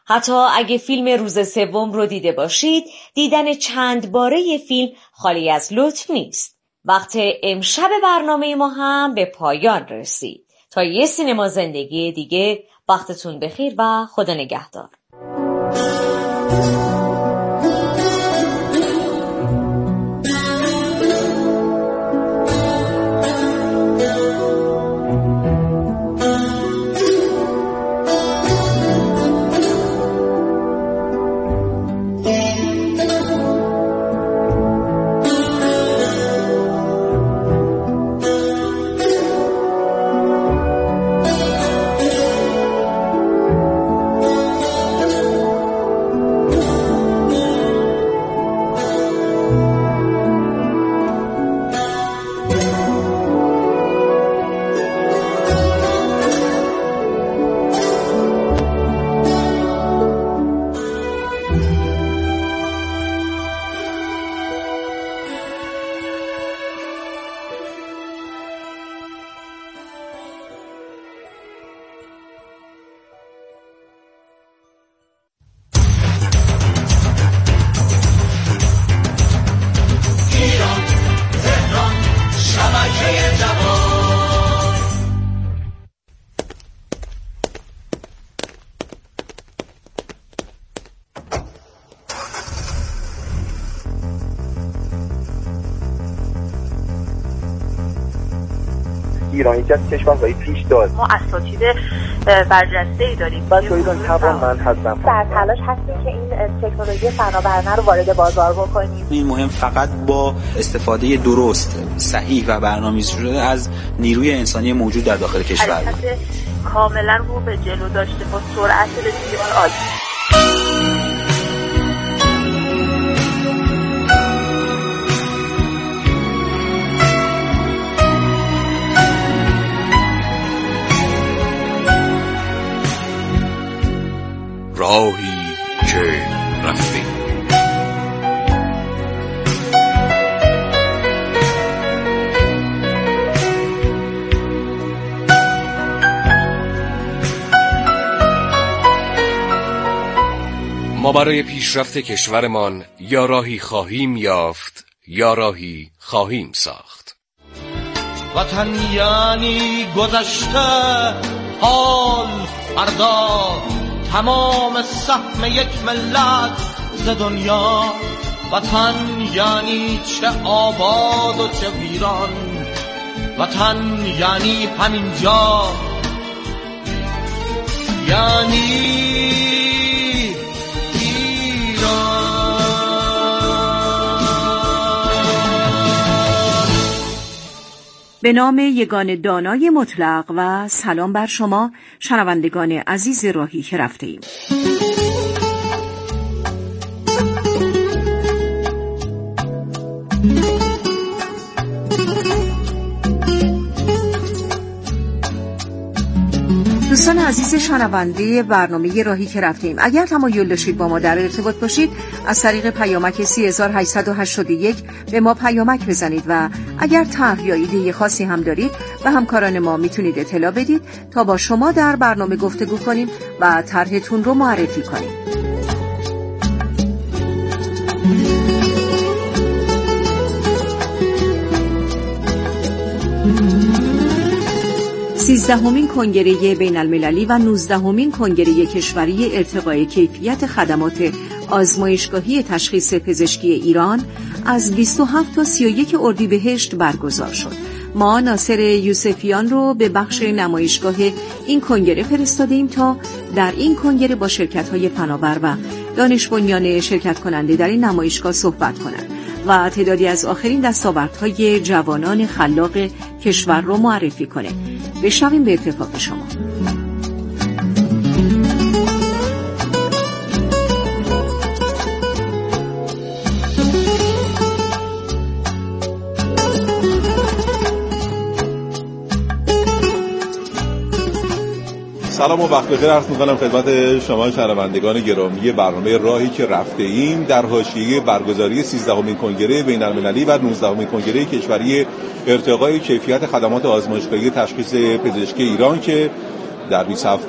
حتی اگه فیلم روز سوم رو دیده باشید، دیدن چند باره فیلم خالی از لطف نیست. وقت امشب برنامه ما هم به پایان رسید. تا یه سینما زندگی دیگه، وقتتون بخیر و خدا نگهدار. ایران یکی از کشورهای پیشدار، ما اساتید برجسته‌ای داریم. من تو ایران توانمند هستم. در تلاش هستیم که این تکنولوژی فناورانه رو وارد بازار بکنیم. این مهم فقط با استفاده درست، صحیح و برنامه‌ریزی شده از نیروی انسانی موجود در داخل کشور. حرکت کاملا رو به جلو داشته با سرعت بسیار عالی. راهی که رفتیم. ما برای پیشرفت کشورمان یا راهی خواهیم یافت یا راهی خواهیم ساخت. وطن یعنی گذشته، حال فردا، تمام سهم یک ملت ز دنیا. وطن یعنی چه آباد و چه ویران، وطن یعنی همینجا، یعنی به نام یگان دانای مطلق و سلام بر شما شنوندگان عزیز راهی که رفته ایم. دوستان عزیز شنونده برنامه راهی که رفتیم، اگر تمایل داشتید با ما در ارتباط باشید، از طریق پیامک 3881 به ما پیامک بزنید و اگر طرح یا ایده خاصی هم دارید به همکاران ما میتونید اطلاع بدید تا با شما در برنامه گفتگو کنیم و طرحتون رو معرفی کنیم. سیزدهمین کنگره بین المللی و 19مین کنگره کشوری ارتقای کیفیت خدمات آزمایشگاهی تشخیص پزشکی ایران از 27 تا 31 اردیبهشت برگزار شد. ما ناصر یوسفیان رو به بخش نمایشگاه این کنگره فرستادیم تا در این کنگره با شرکت‌های فناور و دانش بنیان شرکت کننده در این نمایشگاه صحبت کنند و تعدادی از آخرین دستاوردهای جوانان خلاق کشور رو معرفی کنه. بشنویم به اتفاق شما. سلام و وقت بخیر عرض می‌کنم خدمت شما شنوندگان گرامی برنامه راهی که رفته ایم در حاشیه برگزاری 13مین کنگره بین‌المللی و 19مین کنگره کشوری ارتقای کیفیت خدمات آزمایشگاهی تشخیص پزشکی ایران که در 27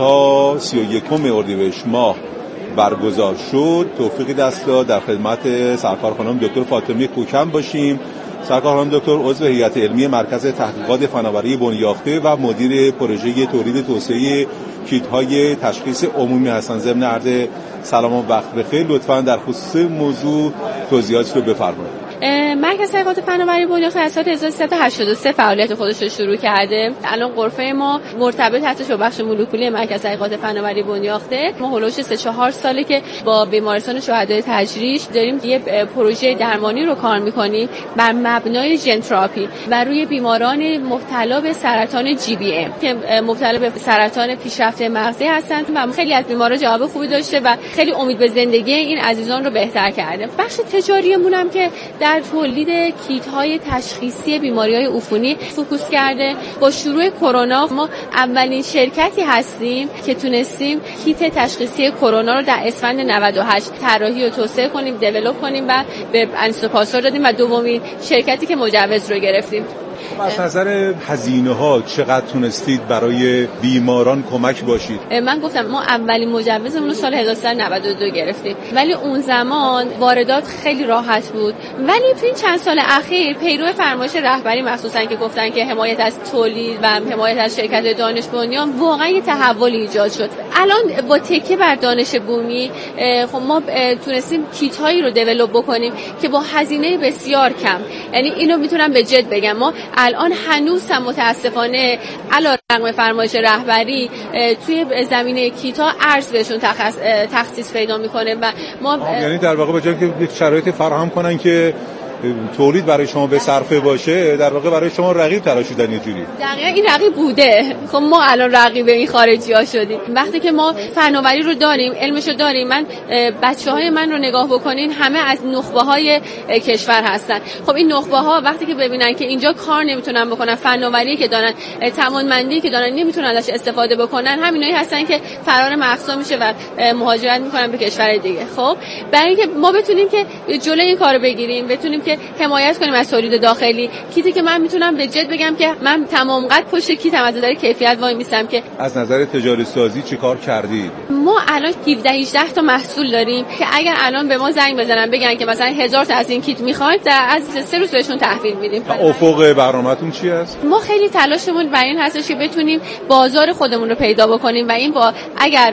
تا 31 اردیبهشت ماه برگزار شد. توفیقی دست داد در خدمت سرکار خانم دکتر فاطمه کوکن باشیم. سرکار خانم دکتر عضو هیئت علمی مرکز تحقیقات فناوری بنیافته و مدیر پروژه تولید توسعه کیت‌های تشخیص عمومی هستند. ضمن عرض سلام و وقت بخیر، لطفاً در خصوص موضوع توضیحاتی رو بفرمایید. مرکز تحقیقات فناوری بنیافته از سال 1383 فعالیت خودش رو شروع کرده. الان غرفه ما مرتبط هستش با بخش مولکولی مرکز تحقیقات فناوری بنیافته. ما هولوش 3-4 ساله که با بیمارستان شهدای تجریش داریم یه پروژه درمانی رو کار می‌کنیم بر مبنای ژن تراپی و روی بیماران مبتلا به سرطان GBM که مبتلا به سرطان پیشرفته مغزی هستند و خیلی از بیمارا جواب خوبی داشته و خیلی امید به زندگی این عزیزان رو بهتر کرده. بخش تجاریمون هم که در تولید کیت‌های تشخیصی بیماری‌های عفونی فوکوس کرده. با شروع کرونا ما اولین شرکتی هستیم که تونستیم کیت تشخیصی کرونا رو در اسفند 98 طراحی و توسعه کنیم، دیولپ کنیم و به انستوپاسور دادیم و دومین شرکتی که مجوز رو گرفتیم. از نظر هزینه‌ها چقدر تونستید برای بیماران کمک باشید؟ من گفتم ما اولین مجوزمون رو سال 1392 گرفتیم، ولی اون زمان واردات خیلی راحت بود. ولی تو این چند سال اخیر پیرو فرمایش رهبری مخصوصا که گفتن که حمایت از تولید و حمایت از شرکت دانش بنیان، واقعا یه تحولی ایجاد شد. الان با تکیه بر دانش بومی خب ما تونستیم کیت‌هایی رو دیولپ بکنیم که با هزینه بسیار کم، یعنی اینو میتونم به جد بگم، ما الان هنوز هم متاسفانه علیرغم فرمایش رهبری توی زمینه کیتا ارز بهشون تخصیص پیدا میکنه و ما یعنی در واقع به جای که یک شرایط فراهم کنن که تولید برای شما به صرفه باشه، در واقع برای شما رقیب تراشیدن یه جوری. دقیقاً این رقیب بوده. خب ما الان رقیب این خارجی‌ها شدیم. وقتی که ما فناوری رو داریم، علمش رو داریم، من بچه‌های من رو نگاه بکنین همه از نخبه‌های کشور هستن. خب این نخبه‌ها وقتی که ببینن که اینجا کار نمیتونن بکنن، فناوری که دارن، توانمندی که دارن نمیتونن ازش استفاده بکنن، همینایی هستن که فرار مقصا میشه و مهاجرت میکنن به کشور دیگه. خب برای اینکه ما بتونیم که جلوی این کارو بگیریم، بتونیم که حمایت کنیم از تولید داخلی، کیتی که من میتونم به جد بگم که من تمام قد پشت کیتم از نظر کیفیت وای میستم. که از نظر تجاری سازی چیکار کردید؟ ما الان 17-18 تا محصول داریم که اگر الان به ما زنگ بزنن بگن که مثلا 1000 تا از این کیت میخواید، از 3 روز بهشون تحویل میدیم. افق برنامه‌تون چی است؟ ما خیلی تلاشمون بر این هستش که بتونیم بازار خودمون رو پیدا بکنیم و این با اگر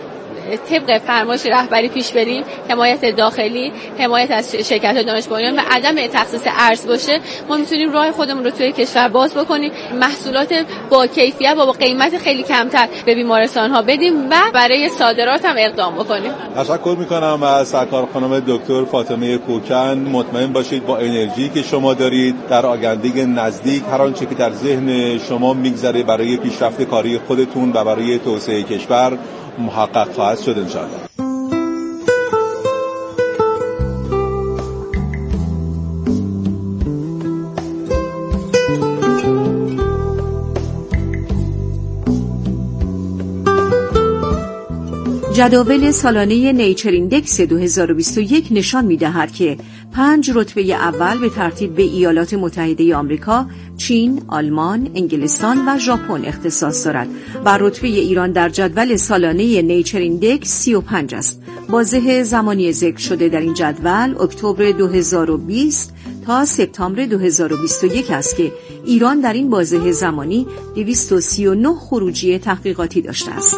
طبق فرمایش رهبری پیش بریم، حمایت داخلی، حمایت از شرکت دانش بنیان و عدم تخصیص ارز باشه، ما میتونیم راه خودمون رو توی کشور باز بکنیم، محصولات با کیفیت و با قیمت خیلی کمتر به بیمارستان ها بدیم و برای صادرات هم اقدام بکنیم. تشکر میکنم از سرکار خانم دکتر فاطمه کوکن. مطمئن باشید با انرژی که شما دارید در آینده نزدیک هر آنچه که در ذهن شما میگذره برای پیشرفت کاری خودتون و برای توسعه کشور محقق خواهد شد انشاءالله. جداول سالانه نیچر ایندکس 2021 نشان می‌دهد که 5 رتبه اول به ترتیب به ایالات متحده آمریکا، چین، آلمان، انگلستان و ژاپن اختصاص دارد و رتبه ایران در جدول سالانه نیچر ایندکس 35 است. بازه زمانی ذکر شده در این جدول اکتبر 2020 تا سپتامبر 2021 است که ایران در این بازه زمانی 239 خروجی تحقیقاتی داشته است.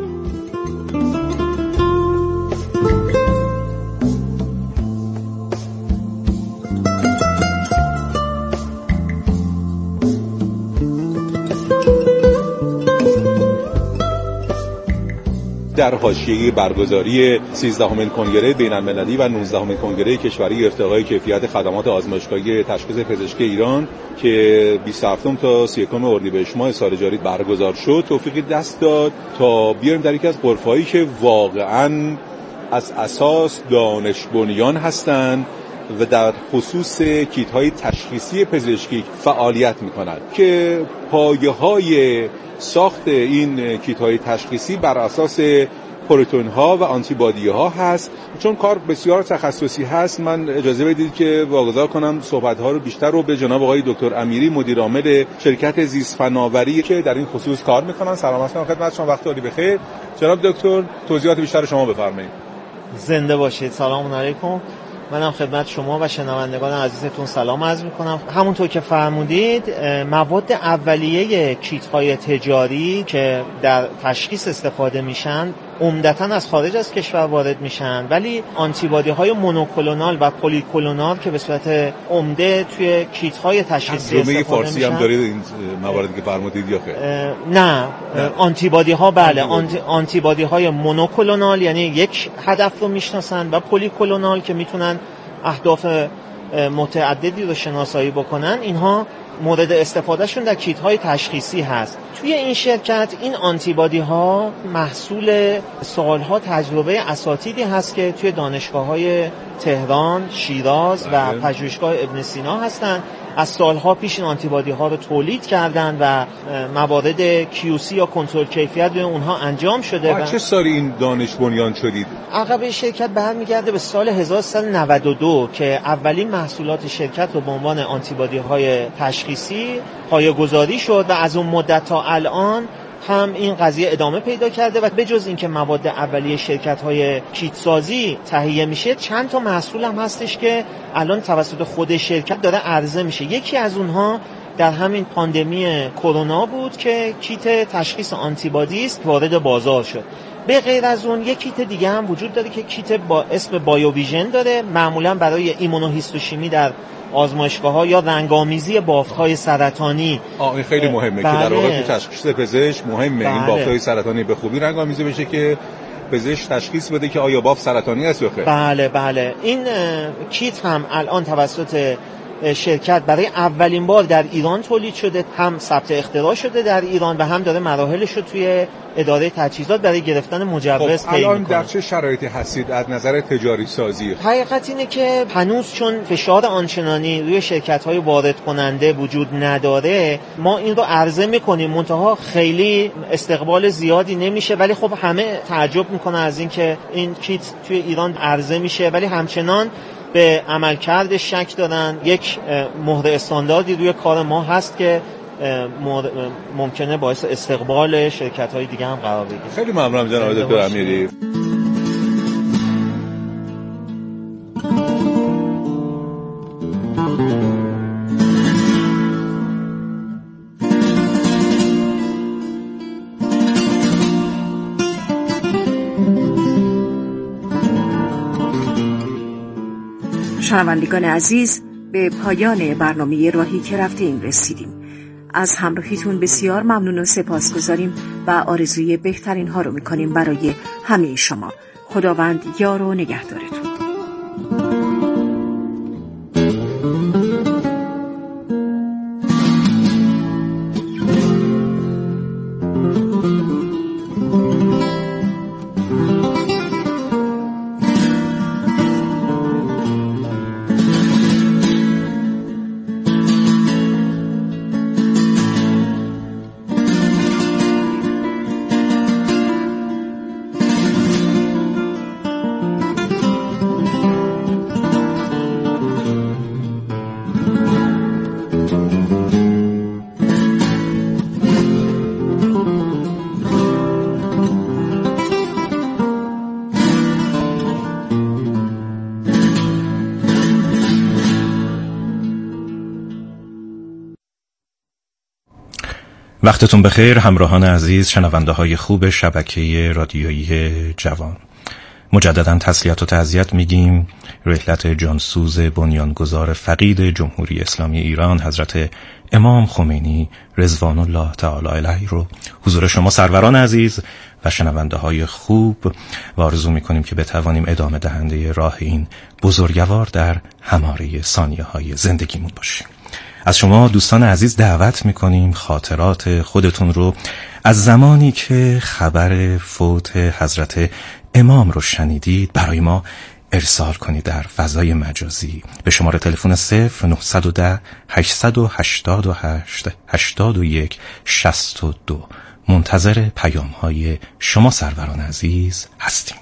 در حاشیه برگزاری 13مین کنگره بین‌المللی و 19مین کنگره کشوری ارتقای کیفیت خدمات آزمایشگاهی تشخیص پزشکی ایران که 27 تا 31 اردیبهشت ماه سال جاری برگزار شد، توفیقی دست داد تا بیایم در یکی از غرفه‌هایی که واقعاً از اساس دانش بنیان هستند و در خصوص کیت‌های تشخیصی پزشکی فعالیت می‌کنند که پایه‌های ساخت این کیت‌های تشخیصی بر اساس پروتئین ها و آنتیبادی ها هست. چون کار بسیار تخصصی هست، من اجازه بدید که واگذار کنم صحبت ها رو بیشتر رو به جناب آقای دکتر امیری، مدیر عامل شرکت زیست فناوری که در این خصوص کار میکنن. سلام علیکم خدمت شما، وقت عالی بخیر. جناب دکتر توضیحات بیشتر شما بفرمایید. زنده باشید. سلام علیکم. منم خدمت شما و شنوندگان عزیزتون سلام عرض میکنم. همونطور که فرمودید مواد اولیه کیت‌های تجاری که در تشخیص استفاده میشن عمدتاً از خارج از کشور وارد میشن، ولی آنتیبادی های مونوکلونال و پلیکلونال که به صورت عمده توی کیت‌های تشخیصی استفاده میشن. فارسی هم دارید این مواردی که فرمودید یا خیر؟ نه. آنتیبادی ها بله، آنتیبادی های مونوکلونال یعنی یک هدف رو میشناسن و پلیکلونال که میتونن اهداف متعددی رو شناسایی بکنن. اینها مورد استفادهشون در کیت های تشخیصی هست. توی این شرکت این آنتیبادی ها محصول سالها تجربه اساتیدی هست که توی دانشگاه های تهران، شیراز و پژوهشگاه ابن سینا هستن. از سالها پیش این آنتیبادی ها رو تولید کردن و موارد QC یا کنترل کیفیت روی اونها انجام شده. چه سالی این دانش بنیان شدید؟ عقب شرکت برمیگرده به سال 1392 که اولین محصولات شرکت رو به عنوان آنتیبادی های تشخیصی پایه‌گذاری شد و از اون مدت تا الان هم این قضیه ادامه پیدا کرده و به جز اینکه مواد اولیه شرکت‌های کیتسازی تهیه میشه، چند تا محصول هم هستش که الان توسط خود شرکت داره عرضه میشه. یکی از اونها در همین پاندمی کرونا بود که کیت تشخیص آنتیبادی است وارد بازار شد. به غیر از اون یک کیت دیگه هم وجود داره که کیت با اسم بایوویژن داره، معمولا برای ایمونوهیستوشیمی در آزمایشگاه‌ها یا رنگامیزی بافت‌های سرطانی. این خیلی مهمه که در واقع تو تشخیص پزشک مهمه این بافت‌های سرطانی به خوبی رنگامیزی بشه که پزشک تشخیص بده که آیا بافت سرطانی است یا خیر. بله. این کیت هم الان توسط شرکت برای اولین بار در ایران تولید شده، هم ثبت اختراع شده در ایران و هم داره مراحلش رو توی اداره تجهیزات برای گرفتن مجوز طی الان می‌کنه. در چه شرایطی هستید از نظر تجاری سازی؟ حقیقت اینه که هنوز چون فشار آنچنانی روی شرکت‌های وارد کننده وجود نداره، ما این رو عرضه می‌کنیم، منتها خیلی استقبال زیادی نمیشه، ولی خب همه تعجب می‌کنن از این که این کیت توی ایران عرضه میشه ولی همچنان به عملکرد شک دارن. یک مهر استانداردی روی کار ما هست که ممکنه باعث استقبال شرکت‌های دیگه هم قرار بگیره. خیلی ممنونم جناب دکتر امیری. شنوندگان عزیز، به پایان برنامه راهی که رفتیم رسیدیم. از همراهیتون بسیار ممنون و سپاسگزاریم و آرزوی بهترین ها رو میکنیم برای همه شما. خداوند یار و نگهدارتون. وقتتون بخیر همراهان عزیز، شنونده های خوب شبکه رادیویی جوان. مجددا تسلیت و تعزیت میگیم رحلت جانسوز بنیانگذار فقید جمهوری اسلامی ایران حضرت امام خمینی رضوان الله تعالی علیه رو حضور شما سروران عزیز و شنونده های خوب و آرزو میکنیم که بتوانیم ادامه دهنده راه این بزرگوار در هماره ثانیه های زندگیمون باشیم. از شما دوستان عزیز دعوت میکنیم خاطرات خودتون رو از زمانی که خبر فوت حضرت امام رو شنیدید برای ما ارسال کنید در فضای مجازی به شماره تلفن 0910 888 81 62. منتظر پیام‌های شما سروران عزیز هستیم.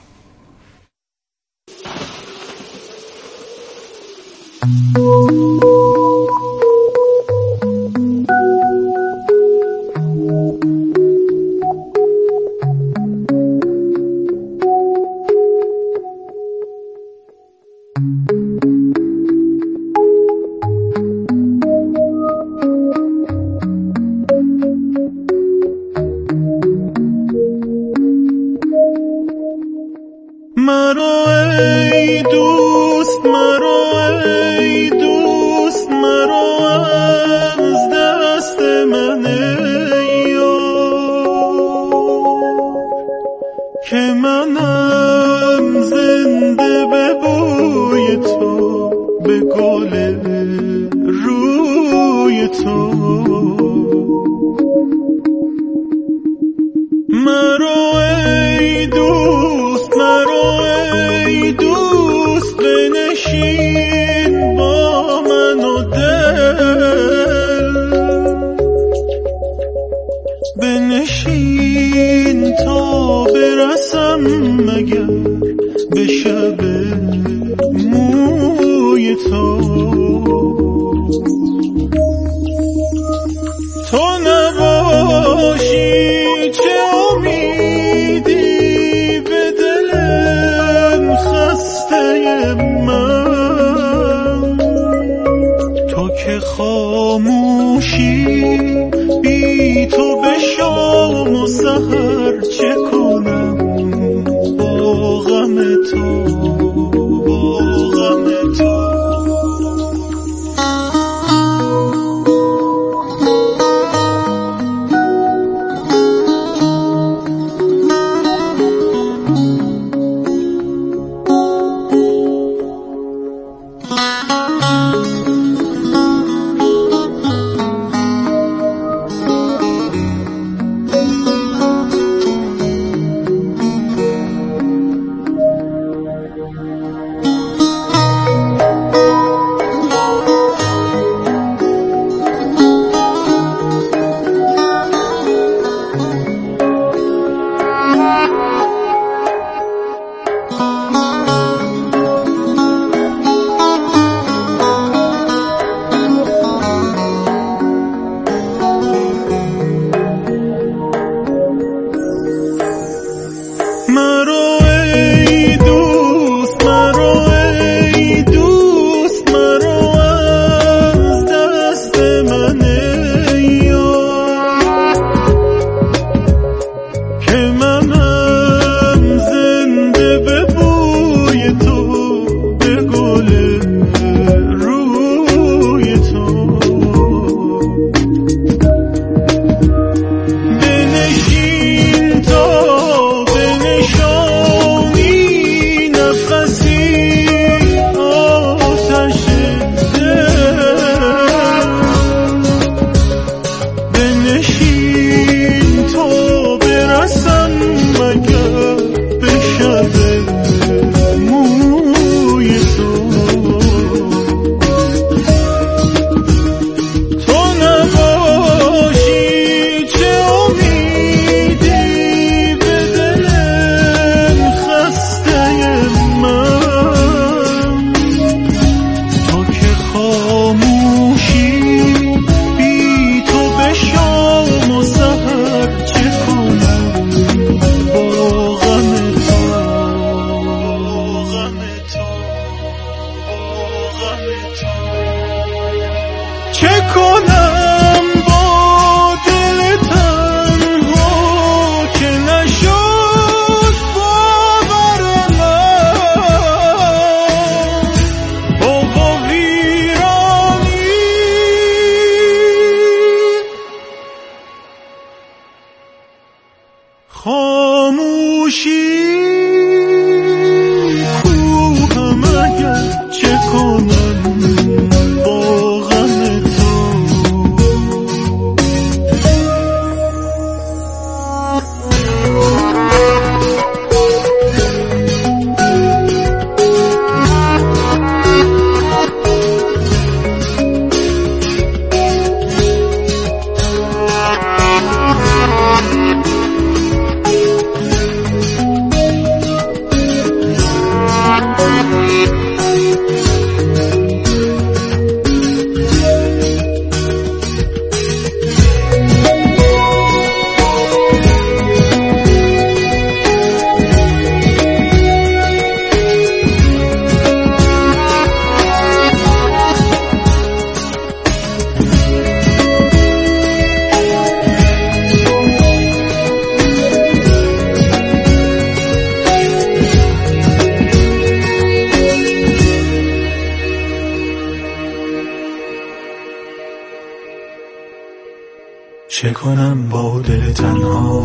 کنم با دل تنها،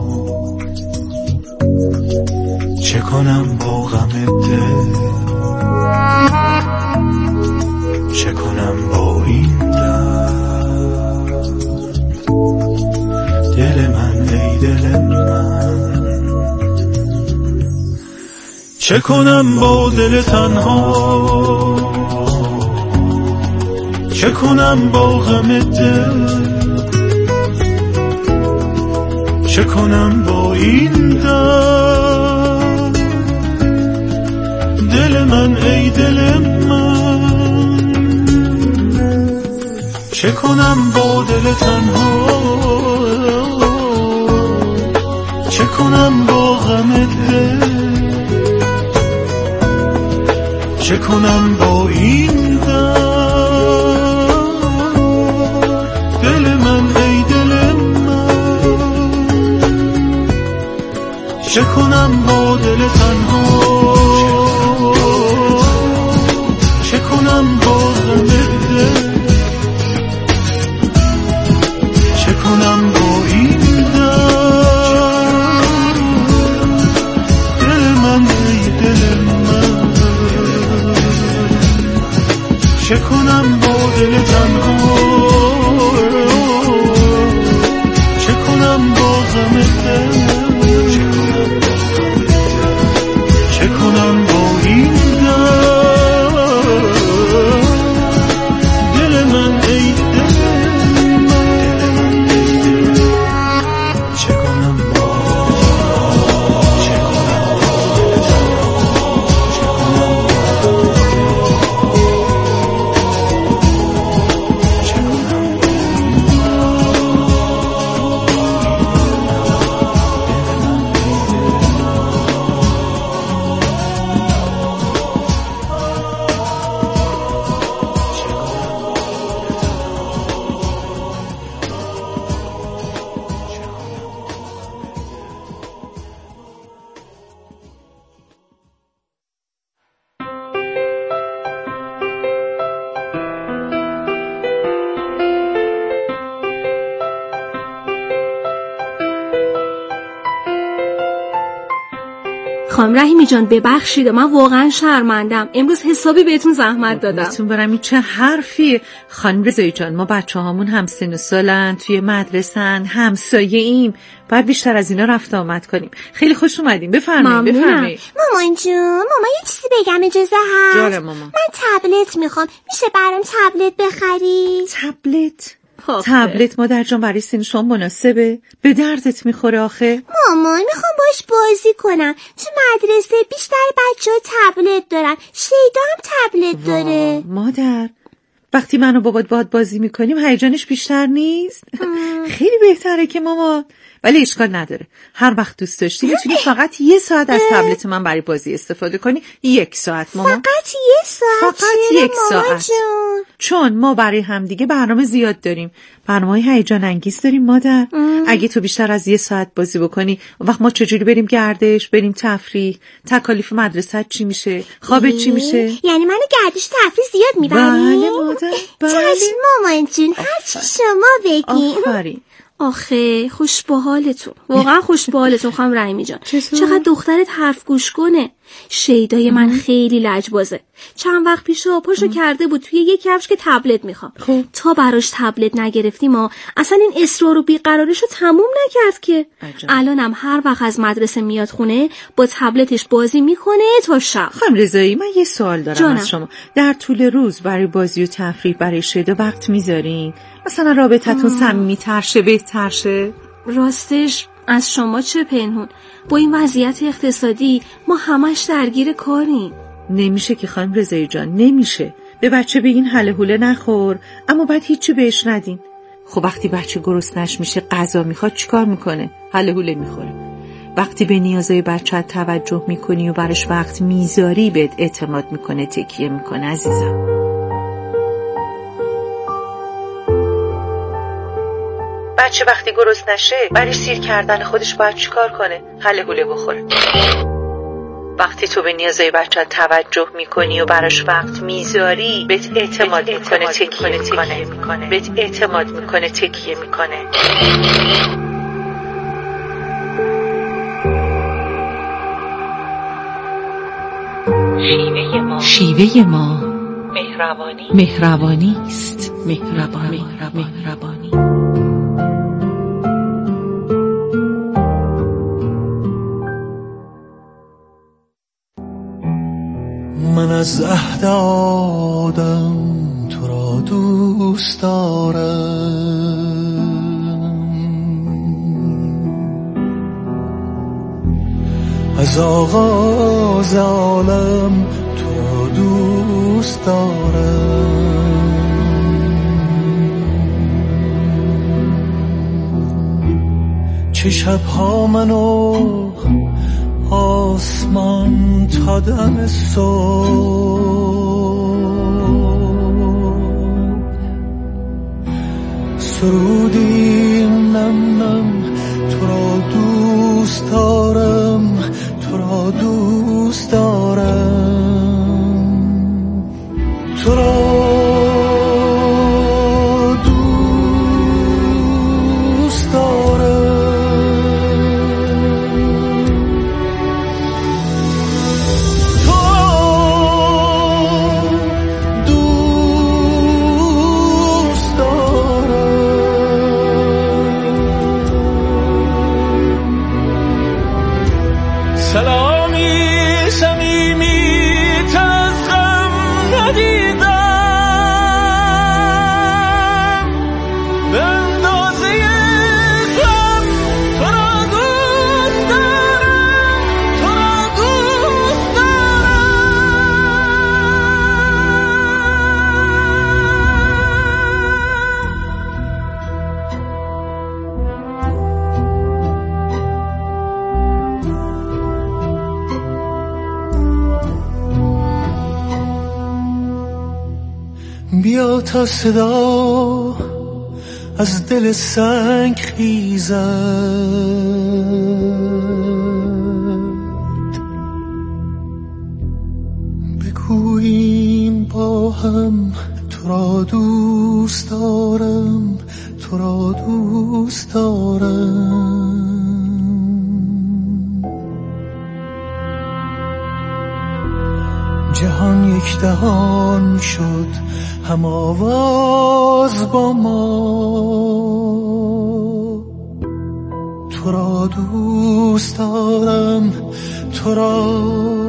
چه کنم با غم دل، چه کنم با این درد. دل من ای دل من، چه کنم با دل تنها، چه کنم با غم دل، چه کنم با این درد. دل من ای دل من، چه کنم با دل تنها، چه کنم با غم دل، چه کنم با این درد. دل من ای دل من، چه کنم با دل تنها، چه کنم با غم دل، چه کنم با این درد. دل من ای دل من، چه کنم با دل تنها، چه کنم با غم دل، چه کنم با این درد. دل من ای دل من، چه کنم با، چه کنم با دل تنها، چه کنم خانم رحیمی جان ببخشید، من واقعا شرمندم، امروز حسابی بهتون زحمت دادم. بهتون برم این چه حرفیه خانم رضایی جان؟ ما بچه هامون هم سن و سالن، توی مدرسن، همسایه ایم، باید بیشتر از اینا رفت آمد کنیم. خیلی خوش اومدین، بفرمایید بفرمایید. مامان جون، ماما یه چیزی بگم اجازه هست؟ جاره ماما. من تبلت میخوام، میشه برام تبلت بخری؟ تبلت؟ تبلت مادر جان برای سن شما مناسبه؟ به دردت میخوره آخه؟ مامان میخوام باش بازی کنم، تو مدرسه بیشتر بچه‌ها تبلت دارن، شیدا هم تبلت داره. مادر وقتی من و بابات باهات بازی میکنیم هیجانش بیشتر نیست؟ خیلی بهتره که ماما، ولی اشکال نداره، هر وقت دوست داشتی میتونی فقط 1 ساعت از تبلت من برای بازی استفاده کنی. 1 ساعت ماما، فقط 1 ساعت؟ فقط 1 ساعت جون. چون ما برای همدیگه برنامه زیاد داریم، برنامه‌های هیجان انگیز داریم مادر. اگه تو بیشتر از 1 ساعت بازی بکنی وقت ما چجوری بریم گردش، بریم تفریح، تکالیف مدرسه چی میشه، خوابت چی میشه؟ یعنی منو گردش تفریح زیاد میبری؟ بله مادر بله. چشم مامان جون، هر چی شما بگین. آفرین. آخه خوش به حالتون، واقعا خوش به حالتون خانم رحیمی جان. چقدر دخترت حرف گوش کنه. شیدای من خیلی لجبازه، چند وقت پیشا پاشو کرده بود توی یک کفش که تبلت میخوام. تا براش تبلت نگرفتیم ما اصلا این اصرار و بیقراریشو تموم نکرد که. الانم هر وقت از مدرسه میاد خونه با تبلتش بازی میکنه تا شب. خانم رضایی من یه سوال دارم از شما، در طول روز برای بازی و تفریح برای شیدا وقت میذارین؟ مثلا رابطتون صمیمی‌تر شه، بهتر شه؟ راستش از شما چه پنهون، با این وضعیت اقتصادی ما همش درگیر کاریم. نمیشه که خانم رضایی جان، نمیشه. به بچه بگین هله هوله نخور، اما بعد هیچی بهش ندین. خب وقتی بچه گرسنش میشه غذا میخواد چیکار میکنه؟ هله هوله میخوره. وقتی به نیازهای بچه توجه میکنی و براش وقت میذاری بهت اعتماد میکنه، تکیه میکنه عزیزم. بچه وقتی گرسنشه برای سیر کردن خودش باید چیکار کنه؟ هله هوله بخوره. وقتی تو به نیازهای بچه توجه میکنی و براش وقت میذاری بهت اعتماد میکنه تکیه میکنه بهت اعتماد میکنه تکیه میکنه. شیوه ما مهربانی است. مهربانی. من از عهد آدم تو را دوست دارم، از آغاز عالم تو را دوست دارم. چه شبها منو آسمان تا دم صبح سرودیم نم نم تو را دوست دارم، تو را دوست دارم، تو را دوست دارم. سلامی صمیمی از غم ندیدم، به اندازه غم تو را دوست دارم، تو را دوست بیا تا صدا از دل سنگ خیزد، بگوییم با هم تو را دوست دارم، تو را دوست دارم. جهان یک دهان شد هم آواز با ما، تو را دوست دارم، تو را